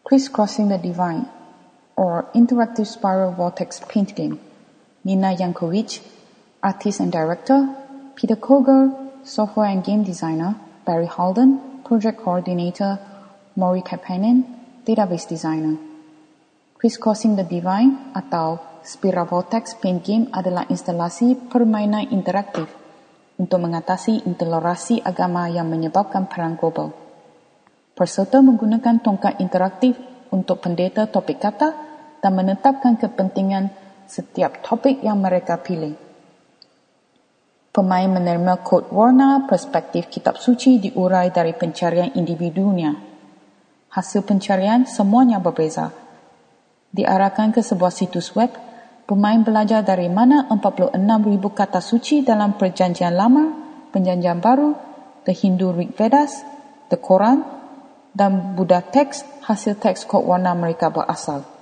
Crisscrossing the Divine, or Interactive Spiral Vortex Paint Game. Nina Yankovic, Artist and Director. Peter Koger, Software and Game Designer. Barry Halden, Project Coordinator. Maury Kapanen, Database Designer. Crisscrossing the Divine atau Spiral Vortex Paint Game adalah instalasi permainan interaktif untuk mengatasi intoleransi agama yang menyebabkan perang global. Peserta menggunakan tongkat interaktif untuk pendeta topik kata dan menetapkan kepentingan setiap topik yang mereka pilih. Pemain menerima kod warna perspektif kitab suci diurai dari pencarian individunya. Hasil pencarian semuanya berbeza. Diarahkan ke sebuah situs web, pemain belajar dari mana 46,000 kata suci dalam Perjanjian Lama, Perjanjian Baru, The Hindu Rig Vedas, The Quran, dan Buddha teks hasil teks kod warna mereka berasal.